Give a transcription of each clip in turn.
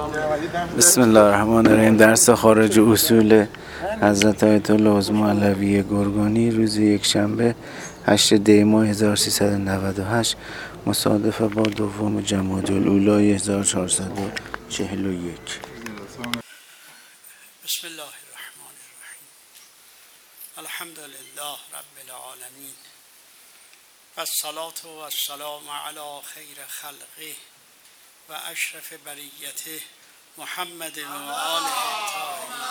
بسم الله الرحمن الرحیم. درس خارج اصول حضرت آیت الله عظما علویه گرگانی روز یکشنبه 8 دی ماه 1398 مصادف با دوم جمادی الاولی 1441. بسم الله الرحمن الرحیم. الحمد لله رب العالمین و الصلاة و السلام علی خیر خلقه و اشرف بریته محمد و آله الطاهرین.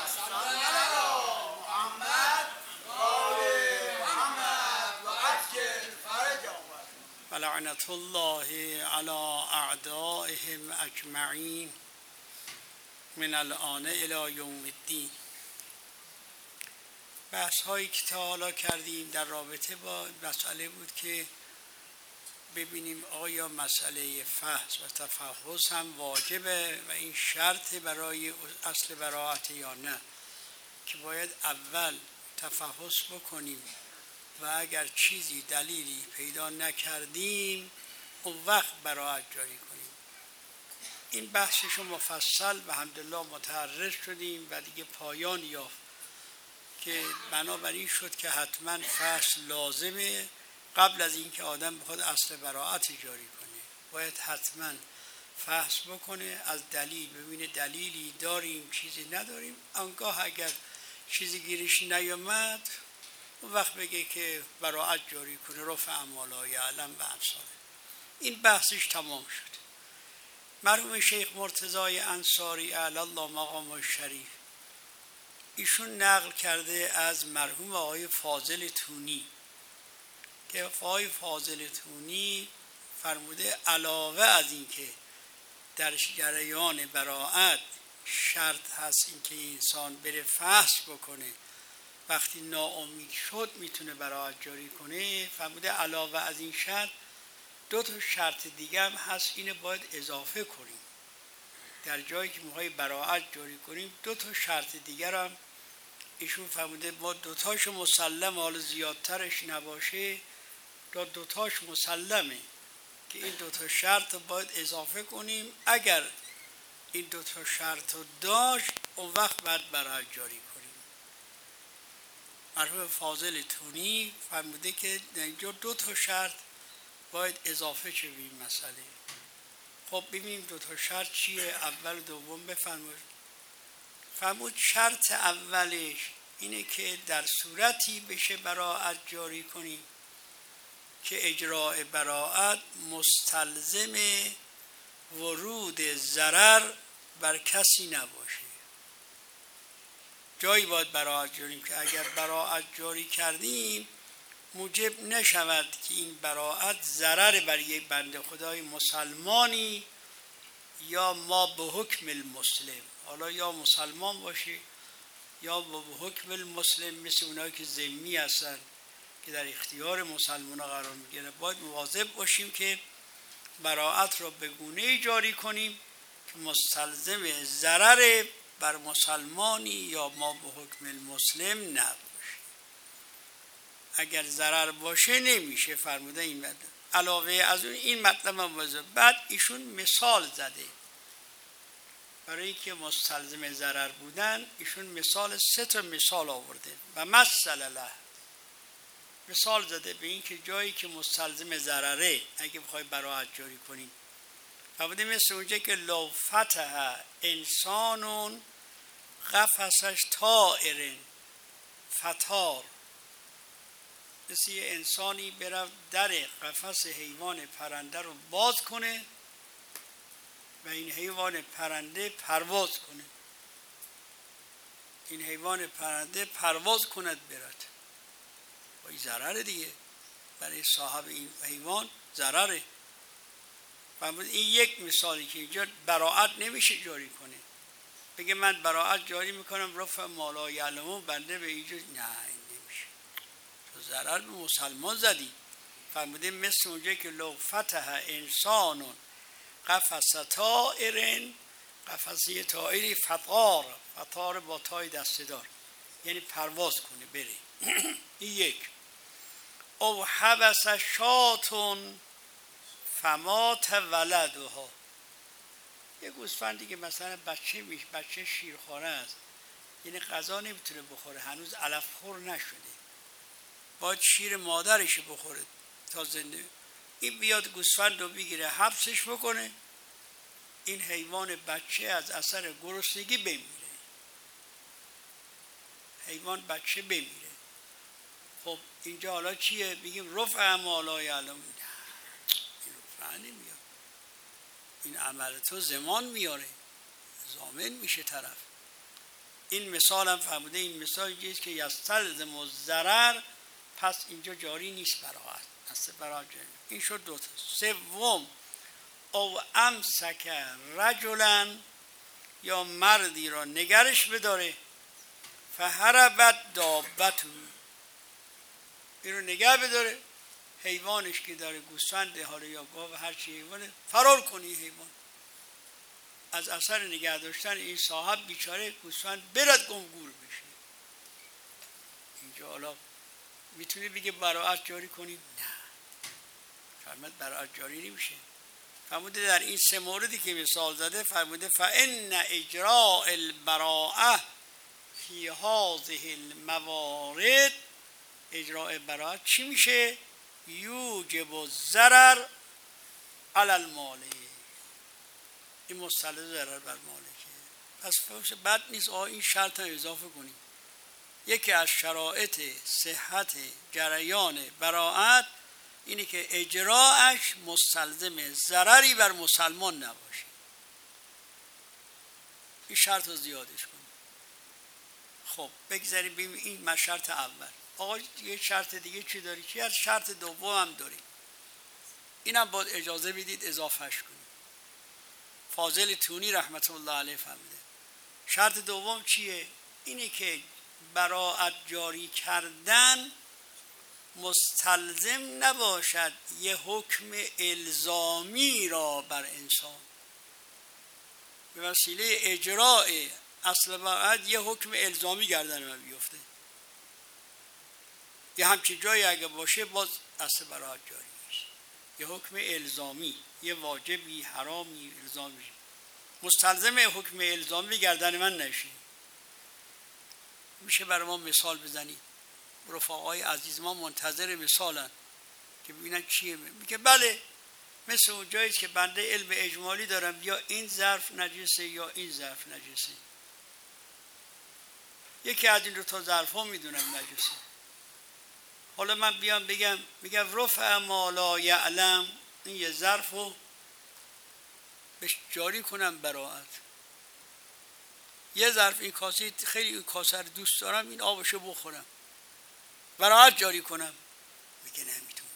و لعنت الله علی اعدائهم اجمعین من الآن الی یوم الدین. بحث هایی که تا حالا کردیم در رابطه با مسئله بود که ببینیم آیا مسئله فحص و تفحص هم واجبه و این شرط برای اصل براءت یا نه، که باید اول تفحص بکنیم و اگر چیزی دلیلی پیدا نکردیم اون وقت براءت جاری کنیم. این بحثش مفصل و الحمدلله متعرض شدیم و دیگه پایان یافت که بنابراین شد که حتما فحص لازمه. قبل از اینکه آدم بخواد اصل براءت جاری کنه باید حتما فحص بکنه، از دلیل ببینه دلیلی داریم چیزی نداریم. آنگاه اگر چیزی گیرش نیامد اون وقت بگه که براءت جاری کنه، رفع اموال یعلم و امثاله. این بحثش تمام شد. مرحوم شیخ مرتضی انصاری اعلی الله مقامه الشریف ایشون نقل کرده از مرحوم آقای فاضل تونی که آقای فاضل تونی فرموده علاوه از اینکه در جریان براءت شرط هست اینکه انسان بره فحص بکنه، وقتی ناامید شد میتونه براءت جاری کنه. فرموده علاوه از این شرط دو تا شرط دیگه هم هست، اینو باید اضافه کنیم. در جایی که میخوای براءت جاری کنیم دو تا شرط دیگر هم ایشون فرموده ما دوتاش مسلم، حالا زیادترش نباشه دوتاش مسلمه که این دوتا شرط رو باید اضافه کنیم. اگر این دوتا شرط رو داشت اون وقت باید براءت جاری کنیم. مرحوم فاضل تونی فرموده که اینجا دوتا شرط باید اضافه شه به این مسئله. خب ببینیم دوتا شرط چیه، اول و دوم بفرمایید. فرمود شرط اولش اینه که در صورتی بشه براءت جاری کنیم که اجراء براءت مستلزم ورود ضرر بر کسی نباشه. جایی باید براءت جاری که اگر براءت جاری کردیم موجب نشود که این براءت ضرر بر یک بنده خدای مسلمانی یا ما به حکم المسلم، حالا یا مسلمان باشه یا به حکم المسلم، مثل اونایی که ذمی هستن که در اختیار مسلمان قرار میگیره. باید مواظب باشیم که براءت را به گونه‌ای جاری کنیم که مستلزم ضرر بر مسلمانی یا ما به حکم المسلم نباشه. اگر ضرر باشه نمیشه. فرموده این مطلب. علاوه از اون این مطلب هم بعد ایشون مثال زده برای اینکه مستلزم ضرر بودن. ایشون مثال 3 مثال آورده و مثال زده به این که جایی که مستلزم ضرره اگه بخوای براءت جاری کنیم، فرموده مثل اونجا که لو فتح انسان قفسش طائر فتار، مثل یه انسانی برفت در قفس حیوان پرنده رو باز کنه و این حیوان پرنده پرواز کنه. این حیوان پرنده پرواز کند برد، و این ضرره دیگه، برای صاحب این حیوان ضرره. این یک مثالی که اینجا براءت نمیشه جاری کنه، بگه من براءت جاری میکنم رفع مالا یعلمون بنده به اینجا، نه این نمیشه، تو ضرر به مسلمان زدی. فرموده مثل اونجا که لو فتح انسان قفس طائر، قفس طائری فطار با تای دسته‌دار، یعنی پرواز کنه بره. این یک. او حبس شاتون فمات ولدها، یه گوسفندی که مثلا بچه شیرخواره است، یعنی غذا نمیتونه بخوره، هنوز علف خور نشده، باید شیر مادرش بخوره تا زنده. این بیاد گوسفند رو بگیره حبسش بکنه، این حیوان بچه از اثر گرسنگی بمیره، حیوان بچه بمیره. خب اینجا حالا چیه؟ بگیم رفع ما لا یعلم. نه، این رفع نمیاد، این عمل تو زمان میاره، ضامن میشه طرف. این مثال هم فهموده، این مثال جاییست که یستلزم الضرر، پس اینجا جاری نیست براعت، اصلا براعت جاری. این شد دوتا. سوم، او امسک رجلا، یا مردی را نگرش بداره، فهربت دابتو، این رو نگه بداره، حیوانش که داره، گوسفند حالا یا گاو هر چی حیوانه، فرار کنی حیوان، از اثر نگه داشتن این صاحب بیچاره گوسفند برد گمگور بشه. اینجا حالا میتونی بگه براعت جاری کنی؟ نه، فرمود براعت جاری نمیشه. فرموده در این سه موردی که مثال زده، فرموده فان اجراء البراءه فی هذه الموارد، اجراء براعت چی میشه؟ یوجب الضرر علی المالک، این مستلزم ضرر بر مالکه. پس بد نیست این شرط رو اضافه کنیم. یکی از شرایط صحت جریان براعت اینه که اجراعش مستلزم ضرری بر مسلمان نباشه. این شرط رو زیادش کنیم. خب بگذاریم ببینیم این شرط اول. آقا یه شرط دیگه چی داری؟ چی از شرط دوم هم داریم، اینم باید اجازه بدید اضافهش کنیم. فاضل تونی رحمت الله علیه فرموده شرط دوم چیه؟ اینه که براعت جاری کردن مستلزم نباشد یه حکم الزامی را بر انسان، به وسیله اجراء اصل براعت یه حکم الزامی گردن من بیفته. یه همچین جایی اگه باشه باز اصل براعت جاری نیست، یه حکم الزامی، یه واجبی حرامی الزامی مستلزم حکم الزامی گردن من نشه. میشه برای ما مثال بزنید؟ رفقای عزیز ما منتظر مثالن که ببینن چیه. میگه بله، مثل اون جایی که بنده علم اجمالی دارم، یا این ظرف نجسه یا این ظرف نجسه، یکی از این دو تا ظرف ها میدونم نجسه. حالا من بیام میگم رفع ما لا یعلم، این یه ظرف رو بهش جاری کنم براعت، یه ظرف این کاسه، خیلی این کاسه رو دوست دارم، این آبشو بخورم، براعت جاری کنم. میگه نمیتونی.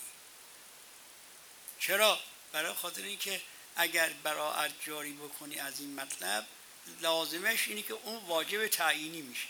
چرا؟ برای خاطر اینکه اگر براعت جاری بکنی از این مطلب، لازمش اینه که اون واجب تعیینی میشه.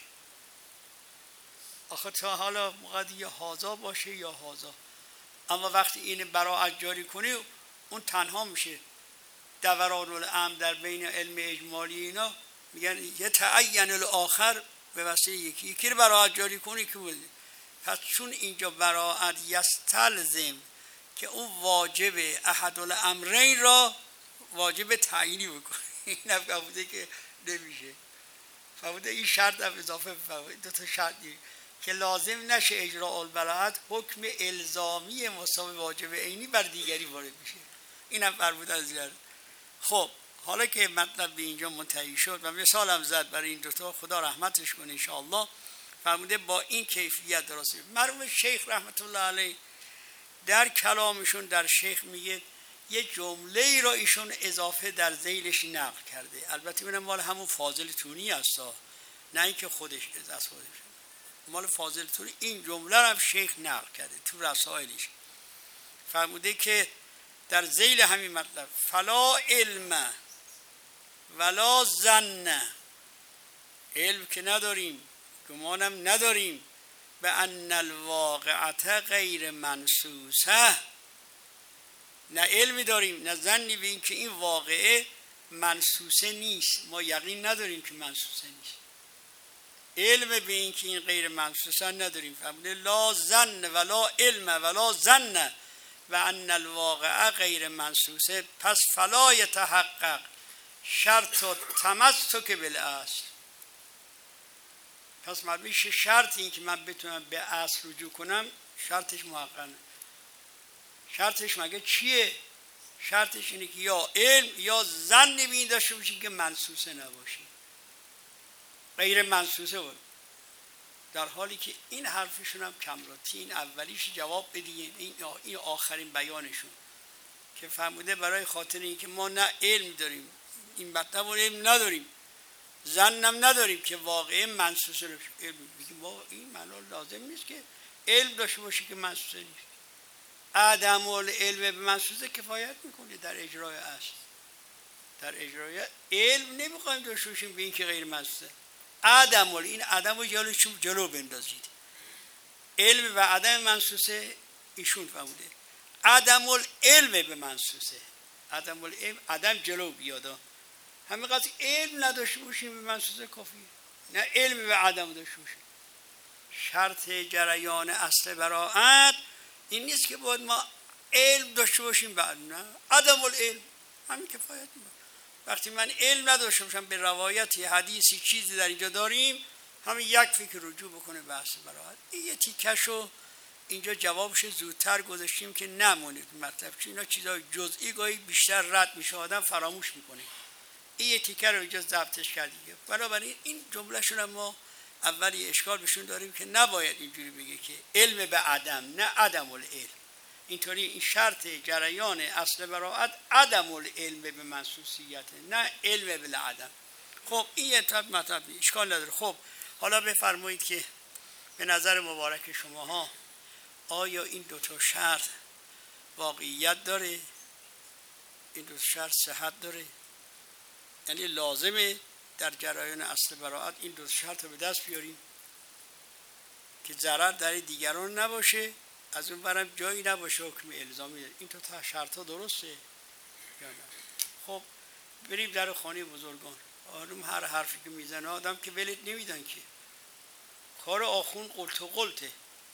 آخه تا حالا موقع یه هازا باشه یا هازا، اما وقتی این براعت جاری کنی اون تنها میشه. دوران الامر در بین علم اجمالی اینا میگن یه تعین الاخر، به وسیله یکی رو براعت جاری کنی که بود. پس چون اینجا براعت یستلزم که اون واجب احد الامرین را واجب تعیینی بکنه، این نفقه که نمیشه. فهموده این شرط هم اضافه فهموده، دو تا شرطی که لازم نشه اجراء البراعت حکم الزامی مساوی واجب عینی بر دیگری وارد میشه. اینم فرموده از زیاد. خب حالا که مطلب به اینجا منتهی شد و مثال هم زد برای این دوتا، خدا رحمتش کنه انشاءالله، فرموده با این کیفیت درسته. مرحوم شیخ رحمت الله علیه در کلامشون در شیخ میگه یه جمله را ایشون اضافه در ذیلش نقل کرده، البته اینم مال همون فاضل تونی است، نه اینکه خودش از خودش، مال فاضل تونی. این جمله را هم شیخ نقل کرده تو رسائلش، فرموده که در ذیل همین مطلب فلا علم ولا ظن، علم که نداریم، گمانم نداریم، به ان الواقعه غیر منسوسه، نه علمی داریم نه ظنی به این که این واقعه منسوسه نیست، ما یقین نداریم که منسوسه نیست، علم به این که این غیر منسوسه نداریم. فرموده لا ظن ولا علم ولا ظن و ان الواقعه غیر منسوسه، پس فلا یتحقق شرط و تمسک بالاصل. پس معلومه شرط این که من بتونم به اصل رجوع کنم شرطش محققه. شرطش مگه چیه؟ شرطش اینه که یا علم یا ظن به این داشته باشی که منسوسه نباشی، غیر منسوسه بود. در حالی که این حرفشون هم کمراتی، این اولیش جواب بدیم، این آخرین بیانشون که فرموده برای خاطر اینکه ما نه علم داریم، این مطلب علم نداریم، ظنم نداریم که واقعا منسوسه نشه. علم میگیم ما این معنا لازم نیست که علم داشته باشی که منسوسه نیست. عدم العلم به منسوسه کفایت میکنه در اجرای اصل. در اجرای علم نمیخوایم داشته باشیم به این که غیر منسوسه. عدم این عدم رو جلو بندازید. علم و عدم منسوسه ایشون فرموده. عدم العلم به منسوسه، عدم العلم عدم جلو بیادا. همین قضیه علم نداشته باشیم به منسوسه کافیه، نه علم و عدم داشته باشیم. شرط جریان اصل براءت این نیست که باید ما علم داشته باشیم، بعد نه عدم العلم همین کفایت میکنه. وقتی من علم نداشته باشم به روایتی حدیثی چیزی در اینجا داریم، همین یک فکر رجوع بکنه به اصل براءت. این یه تیکشو اینجا جوابش زودتر گذاشتیم که نمونه مطلب، چون اینا چیزای جزئی گاهی بیشتر رد میشه، آدم فراموش میکنه. این یه تیکه رو اینجا ضبطش کردیم. بنابراین این جملهشون هم ما اولی اشکال بهشون داریم که نباید اینجوری بگه که علم به عدم، نه عدم العلم. اینطوری این شرط جریان اصل براءت عدم العلم به منسوسیت، نه علم بالعدم. خب این یه مطلب اشکال نداره. خب حالا بفرمایید که به نظر مبارک شماها آیا این دو تا شرط واقعیت داره؟ این دو شرط صحت داره؟ یعنی لازمه در جریان اصل براءت این دو شرط رو به دست بیاریم که ضرر در دیگران نباشه، از اون برم جایی نباشه حکم الزامی. این تو تا شرط ها درسته یا نه؟ خب بریم در خانه بزرگان. آدم هر حرفی که میزنه آدم که ولت نمیدن که، کار آخون قلت و قلته،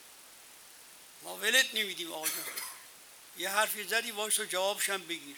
ما ولت نمیدیم. آقا جان یه حرفی زدی وایس و جوابش هم بگیر.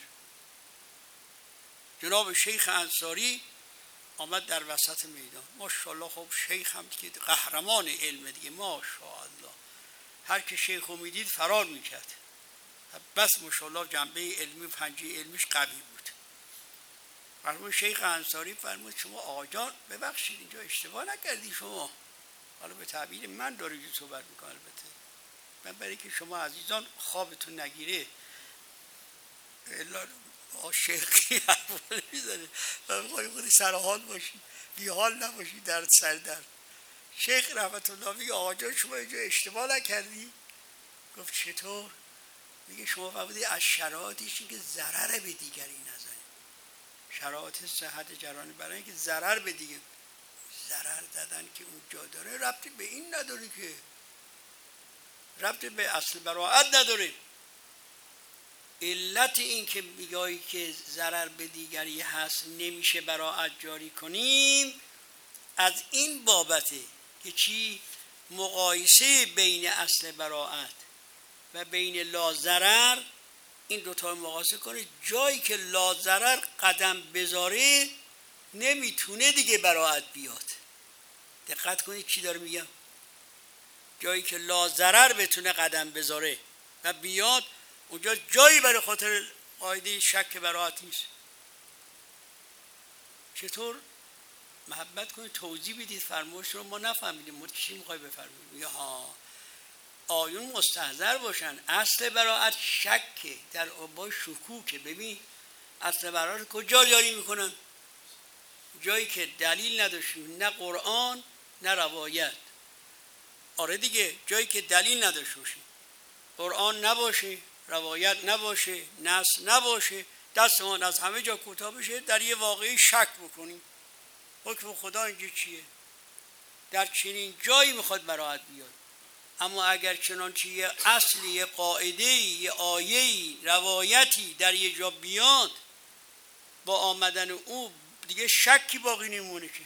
جناب شیخ انصاری آمد در وسط میدان، ماشاءالله. خب شیخ هم که قهرمان علم دیگه، ماشاءالله. هر که شیخ رو میدید فرار میکرد، بس ماشاءالله جنبه علمی و پنجه علمیش قوی بود. فرمود شیخ انصاری فرمود شما آقا جان ببخشید اینجا اشتباه نکردی شما، حالا به تعبیر من داره جو صحبت میکنه. البته من برای که شما عزیزان خوابتون نگیره الا شیخی حرفال میزنه و میخوایی خودی سرحال باشی، بی حال نباشی در سردر. شیخ رحمت الله میگه آقا جان شما اینجا اشتباه نکردی؟ گفت چطور؟ میگه شما فرمودید از شرایطش این که ضرر به دیگری نزنید. شرایط صحت جرانی برای اینکه ضرر به دیگری، ضرر زدن که اون جا داره ربطی به این نداره، که ربطی به اصل براءت نداره. علت این که میگایی که ضرر به دیگری هست نمیشه براءت جاری کنیم از این بابته که چی؟ مقایسه بین اصل براءت و بین لا ضرر، این دوتا مقایسه کنید. جایی که لا ضرر قدم بذاره نمیتونه دیگه براءت بیاد. دقت کنید چی داره میگم. جایی که لا ضرر بتونه قدم بذاره و بیاد، اونجا جایی برای خاطر قاعده شک براءت نیست. چطور؟ محبت کنید توضیح بدید فرمایش رو ما نفهمیدیم، ما چی میخوای بفرمایید؟ میگه ها آیون مستحضر باشن. اصل براءت شکه، در با شکوکه. ببین اصل براءت کجا جاری میکنن؟ جایی که دلیل نداشتیم، نه قرآن نه روایت. آره دیگه، جایی که دلیل نداشته باشیم، قرآن نباشه، روایت نباشه، نص نباشه، دستمان از همه جا کوتاه بشه، در یه واقعی شک بکنیم حکم خدا اینجا چیه. در چنین جایی میخواد براءت بیاد. اما اگر چنانچه یه اصلی، یه قاعده‌ای، یه آیه‌ای، روایتی در یه جا بیاد، با آمدن او دیگه شکی باقی نمونه، که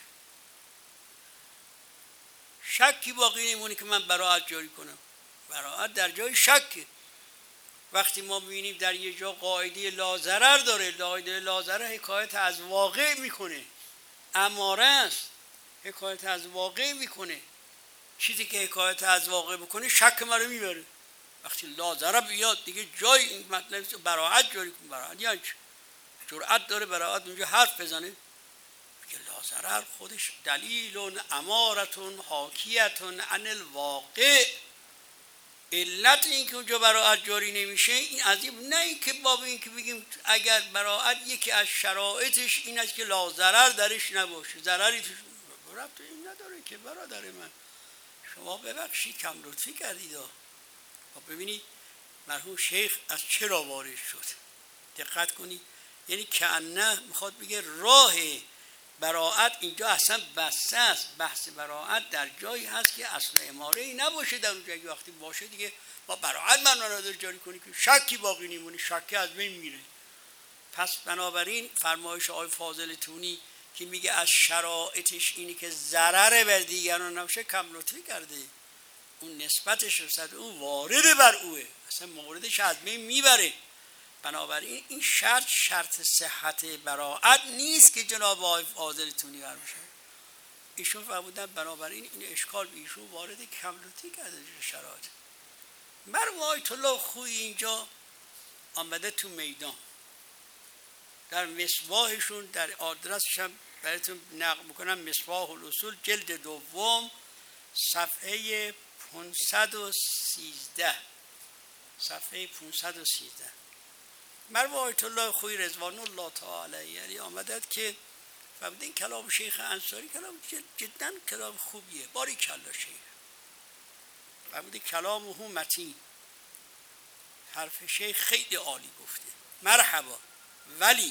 شکی باقی نمونه که من براءت جاری کنم. براءت در جای شکه. وقتی ما می‌بینیم در یه جا قاعده لاضرر داره، قاعده لاضرر حکایت از واقع میکنه، اماره است، حکایت از واقع میکنه. چیزی که حکایت از واقع بکنه شک ما رو میبره. وقتی لاضرر بیاد دیگه جای این مطلب براعت جاری کن. براعت یعنی جرأت داره براعت اونجا حرف بزنه؟ میگه لاضرر خودش دلیل امارتون حاکیتون عن الواقع. علت این که اونجا براعت جاری نمیشه این عجیب نه، این که باب این که بگیم اگر براعت یکی از شرایطش این است که لاضرر درش نباشه، ضرری توش ربط این نداره که برادر من. شما ببخشید کم لطفی کردید. ببینید مرحوم شیخ از چرا وارد شد، دقت کنید. یعنی کأنه میخواد بگه راه براعت اینجا اصلا بسته است. بحث براعت در جایی هست که اصل اماره ای نباشه در اونجا. اگه وقتی باشه دیگه ما براعت من نداره جاری کنی که شکی باقی نیمونه، شکی از بین میره. پس بنابراین فرمایش آقای فاضل تونی که میگه از شرایطش اینی که ضرر بر دیگران نباشه کم لطفی کرده. اون نسبتش رسد اون وارد بر اوه، اصلا موردش از بین میبره. بنابراین این شرط صحت براعت نیست که جناب آقای فاضل تونی قرار بشه. ایشون فرمودن بنابراین این اشکال به ایشون وارد کملوتی کرده شرایط. مرحوم آیت الله خویی اینجا آمده تو میدان در مصباحشون، در آدرسش هم براتون نقل میکنم، مصباح الاصول جلد دوم صفحه 513. صفحه 513 مرحوم آیت الله خویی رضوان الله تعالی علیه آمدد که فرمودن کلام شیخ انصاری کلام جدا کلام خوبیه، باریکلا شیخ. فرمودن کلامه متین، حرف شیخ خیلی عالی گفته، مرحبا، ولی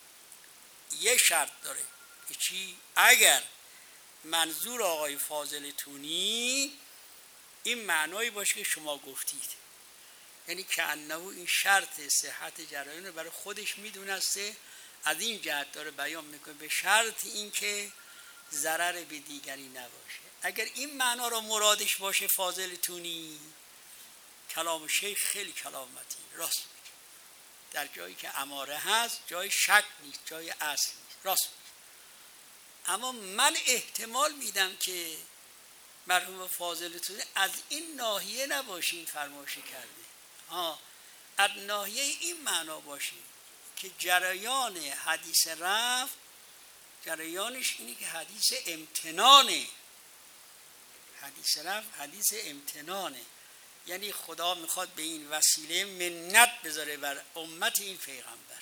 یه شرط داره که چی؟ اگر منظور آقای فاضل تونی این معنایی باشه که شما گفتید، یعنی که انه این شرط صحت جریان رو برای خودش میدونسته، از این جهت داره بیان میکنه به شرط این که ضرر به دیگری نباشه. اگر این معنا رو مرادش باشه فاضل تونی، کلام شیخ خیلی کلام متین، راست میگه. در جایی که اماره هست جای شک نیست، جای اصل نیست، راست میگه. اما من احتمال میدم که مرحوم فاضل تونی از این ناحیه نباشه این فرمایش کرده، از ناحیه این معنا باشه که جریان حدیث رفع جریانش اینه که حدیث امتنانه. حدیث رفع حدیث امتنانه، یعنی خدا میخواد به این وسیله منت بذاره بر امت این پیغمبر،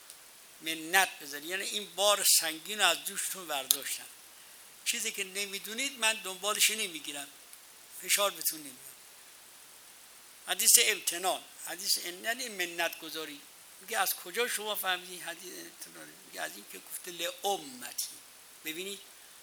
منت بذاره، یعنی این بار سنگین رو از دوشتون برداشتم. چیزی که نمیدونید من دنبالش نمیگیرم، فشار بهتون نمیارم. حدیث امتنان، حدیث یعنی منت گذاری. میگه از کجا شما فهمیدین حدیث امتنان؟ میگه از این که گفته لامتی. ببینید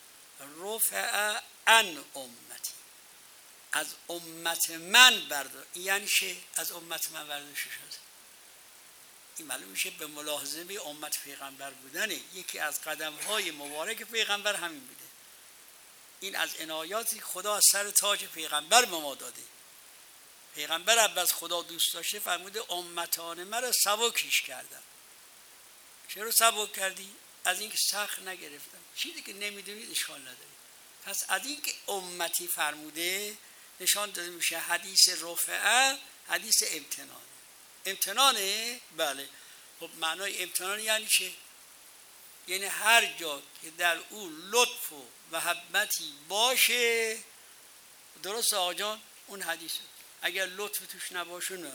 رفع عن امتی، از امت من بردار، یعنی چه؟ از امت من برداشته شده. این معلوم میشه به ملاحظه به امت پیغمبر بودنه. یکی از قدم‌های مبارک پیغمبر همین بوده. این از عنایاتی خدا از سر تاج پیغمبر به ما داده. پیغمبر عباس خدا دوست داشته فرموده امتان مرا سبکیش کردم. چرا سبک کردی؟ از اینکه سخت نگرفتم. چیزی که نمیدونید اشکال نداره. پس از اینکه امتی فرموده نشان داده میشه حدیث رفعه حدیث امتنانه. امتنانه؟ بله. خب معنای امتنان یعنی چه؟ یعنی هر جا که در او لطف و محبتی باشه، درست آقا جان، اون حدیثه. اگر لطف توش نباشه نه.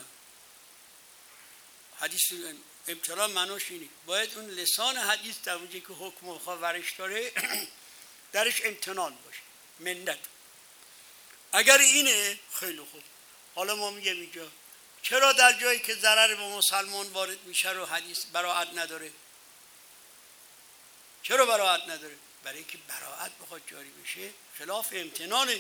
حدیث امتنان معناش اینه باید اون لسان حدیث در اونجایی که حکم و ورش داره درش امتنان باشه، منت. اگر اینه خیلی خوب. حالا ما میگیم اینجا چرا در جایی که ضرر به مسلمان وارد میشه رو حدیث براعت نداره؟ چرا براعت نداره؟ برای اینکه براعت بخواد جاری بشه خلاف امتنانه.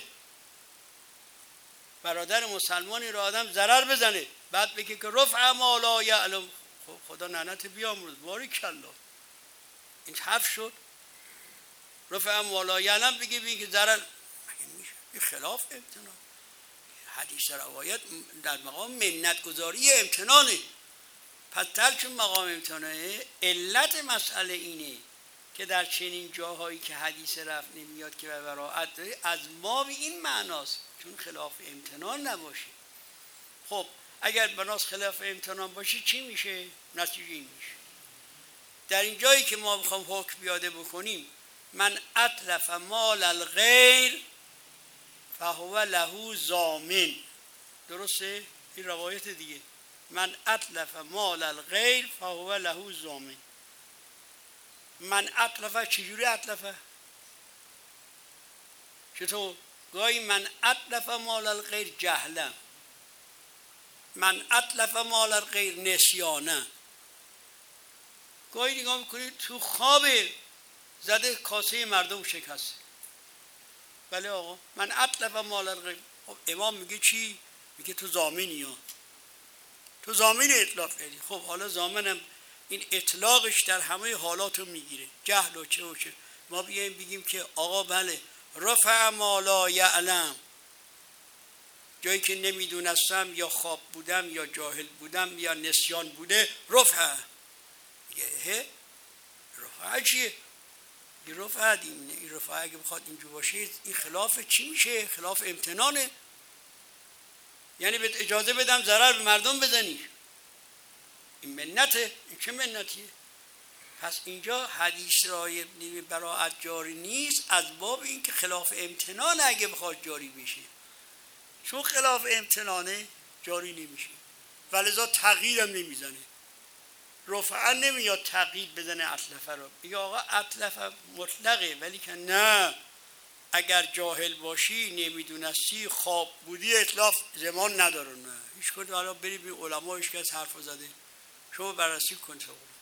برادر مسلمانی رو آدم ضرر بزنه بعد بگه که رفع ما لا یعلم، خب خدا لعنت بیامرز، باریکلا. این حرف شد. رفع ما لا یعلم بگه که ضرر، مگه میشه؟ این خلاف امتنان. حدیث روایت در مقام منت گذاری امتنانه. پس در چون مقام امتنانه، علت مسئله اینه که در چنین جاهایی که حدیث رفع نمیاد که براءت داره، از باب این معناست چون خلاف امتنان نباشه. خب اگر بناس خلاف امتنان باشه چی میشه؟ نتیجه این میشه در این جایی که ما بخوام حکم بیاده بکنیم من اتلف مال الغیر فهو له ضامن. درسته؟ این روایت دیگه، من اتلف مال الغیر فهو له ضامن. من اتلفه چجوری اتلفه؟ چطور؟ گاهی من اتلف مال الغیر جهلا، من اتلف مال الغیر نسیانه. گاهی نگاه میکنید تو خواب زده کاسه مردم شکسته. بله آقا من اتلف مال الغیر. خب امام میگه چی؟ میگه تو ضامنی ها، تو ضامن اطلاق کردی. خب حالا ضامنم این اطلاقش در همه حالات رو میگیره، جهل و چه و چه. ما بیایم بگیم که آقا بله رفع ما لا یعلم، جایی که نمیدونستم یا خواب بودم یا جاهل بودم یا نسیان بوده رفع. میگه رفع چیه؟ این رفع این رفع اگه بخواد اینجور باشه این خلاف چی میشه؟ خلاف امتنانه. یعنی بهت اجازه بدم ضرر به مردم بزنی، این منته. این چه منتیه؟ پس اینجا حدیث رای براءت جاری نیست از باب این که خلاف امتنان اگه بخواد جاری بشه، چون خلاف امتنانه جاری نمیشه ولذا تغییرم نمیزنه. رفعا نمیاد تغییر بزنه اتلفه رو، میگه آقا اتلفه مطلقه، ولی که نه اگر جاهل باشی نمیدونستی خواب بودی اطلاف زمان نداره. نه هیچ کنید حالا بریم این علما هیچ کس حرف زده شما بررسی کن.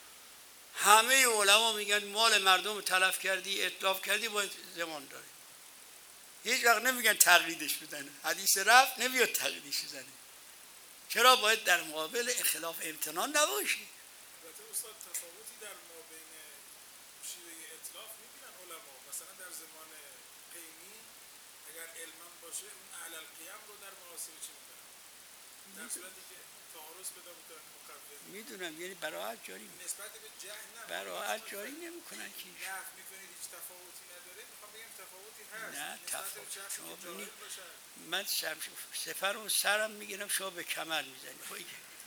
همه علما میگن مال مردم رو تلف کردی اتلاف کردی باید زمان داره. هیچ وقت نمیگن تقلیدش بزنه، حدیث رفع نمیاد تقلیدش بزنه. چرا باید در مقابل خلاف امتنان نباشه؟ البته استاد تفاوتی در ما بین شیوه اتلاف میبینن علما. مثلا در زمان قیمی اگر علما باشه اون اهل القیام رو در محاسبه چی میکنن؟ در صورتی که تعارض پیدا میکنن مقوم. میدونم یعنی براءت جاری نسبت به جهل نه براءت جاری نمیکنن که نفی میکنید هیچ تفاوتی نداره. میخوام بگم تفاوتی هست. نه تفاوت. شما ببینید من سفر و سرم میگیرم شما به کمر میزنید.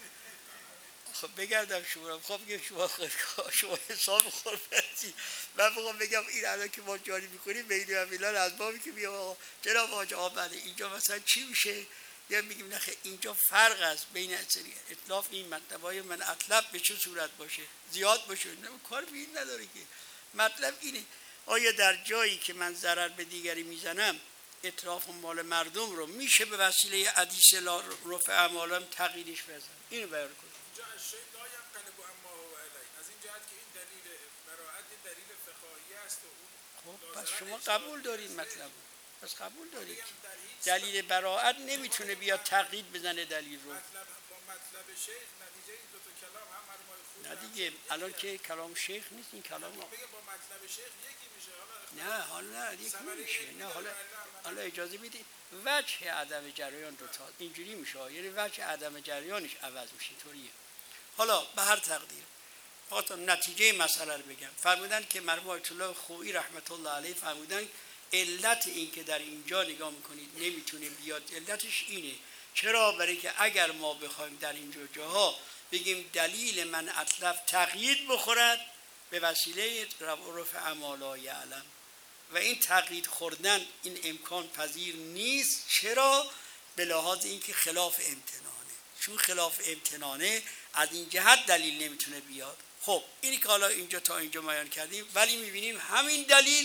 خب بگردم شما خب بگم شما حساب خور برسی. من بخوام بگم این الان که ما جاری میکنیم بین امیلان از بابی که بیام آقا جناب حاج آمده اینجا مثلا چی میشه؟ یا میگیم نخه اینجا فرق است بین اطلاف این مطلبای من اطلب به چه صورت باشه، زیاد باشه، کار به این نداره که. مطلب اینه آیا در جایی که من ضرر به دیگری میزنم اطلاف مال مردم رو میشه به وسیله حدیث رفع اعمالم تغییرش بزنم؟ اینو بیان کنم. اینجا الشیء لا ينقلب عما هو علیه. از این جهت که این دلیل براءت دلیل فقاهی است و اون خب پس شما قبول دارید مطلب، پس قبول دارید دلیل براءت نمیتونه بیاد تقیید بزنه دلیل رو. با مطلب شیخ نتیجه این دو تا کلام هم مرمای خود نه دیگه الان که کلام شیخ نیست این کلام بگم با مطلب شیخ یکی میشه. نه حالا نه یکی نمیشه. نه حالا اجازه بدید وجه عدم جریان دو تا اینجوری میشه، یعنی وجه عدم جریانش عوض میشه. طوریه. حالا به هر تقدیر خاطر نتیجه مسئله رو بگم. فرمودن که مرحوم آیت الله خویی رحمت الله علیه فرمودن علت این که در اینجا نگاه میکنید نمیتونه بیاد علتش اینه. چرا؟ برای که اگر ما بخوایم در اینجا جاها بگیم دلیل من اطلف تقیید بخورد به وسیله رفع اعمال لا یعلم و این تقیید خوردن این امکان پذیر نیست. چرا؟ به لحاظ اینکه خلاف امتنانه، چون خلاف امتنانه از این جهت دلیل نمیتونه بیاد. خب اینی که حالا اینجا تا اینجا بیان کردیم، ولی میبینیم همین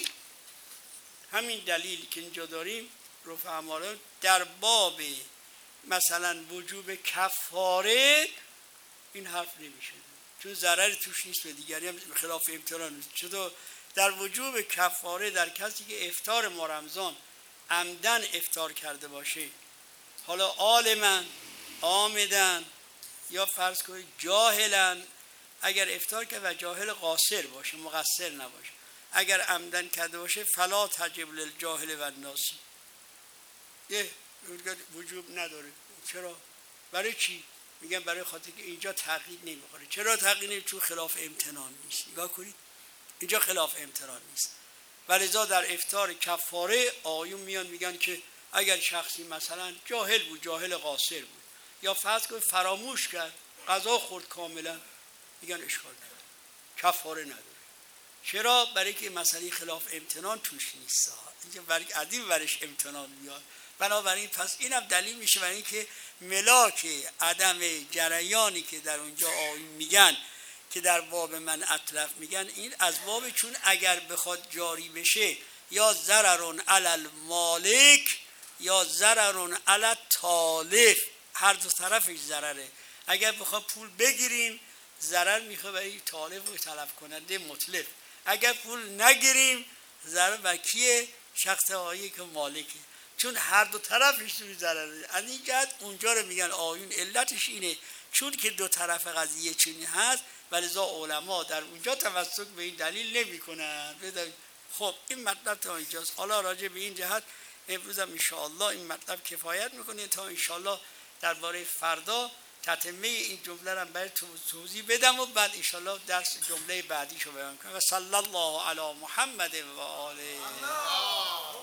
دلیل که اینجا داریم رفع اعمال در باب مثلا وجوب کفاره این حرف نمیشه، چون ضرر توش نیست به دیگری هم خلاف امتنان نیست. چطور؟ در وجوب کفاره در کسی که افطار ما رمضان عمدن افطار کرده باشه، حالا عالمن عامدن یا فرض کنید جاهلن، اگر افطار کرد و جاهل قاصر باشه مقصر نباشه، اگر عمدن کرده باشه فلا تجب للجاهل و الناسی. وجوب نداره. چرا؟ برای چی؟ میگن برای خاطر که اینجا تغییر نمیخوره. چرا تغییر نمیخوره؟ چون خلاف امتنان نیست. نگاه کنید اینجا خلاف امتنان نیست. ولذا در افطار کفاره آیون میان میگن که اگر شخصی مثلا جاهل بود، جاهل قاصر بود، یا فرض کنید فراموش کرد غذا خورد کاملا، میگن اشکال نداره، کفاره نداره. چرا؟ برای که مسئله خلاف امتنان توش نیست. اینجا برای عدیم برش امتنان میاد. بنابراین پس اینم دلیل میشه برای اینکه ملاک عدم جریانی که در اونجا آیون میگن که در باب من اطلف میگن، این از باب چون اگر بخواد جاری بشه یا ضررون علی المالک یا ضررون علی التالف، هر دو طرفش ضرره. اگر بخواد پول بگیریم ضرر میخواد برای تالف و تلف کننده مطلق، اگر پول نگیریم ضرر بر کیه؟ شخص هایی که مالکه، چون هر دو طرفش توی ضرره. از این جهت اونجا رو میگن آیون علتش اینه چون که دو طرف قضیه چنین هست، ولذا علما در اونجا توسط به این دلیل نمی کنن. خب این مطلب تا اینجاست. حالا راجع به این جهت امروز هم انشاءالله این مطلب کفایت میکنه تا انشاءالله درباره فردا تتمه این جمله رو برای توضیح بدم و بعد انشاءالله درس جمله بعدیشو بیان کنم. و صلی الله علی محمد و آله.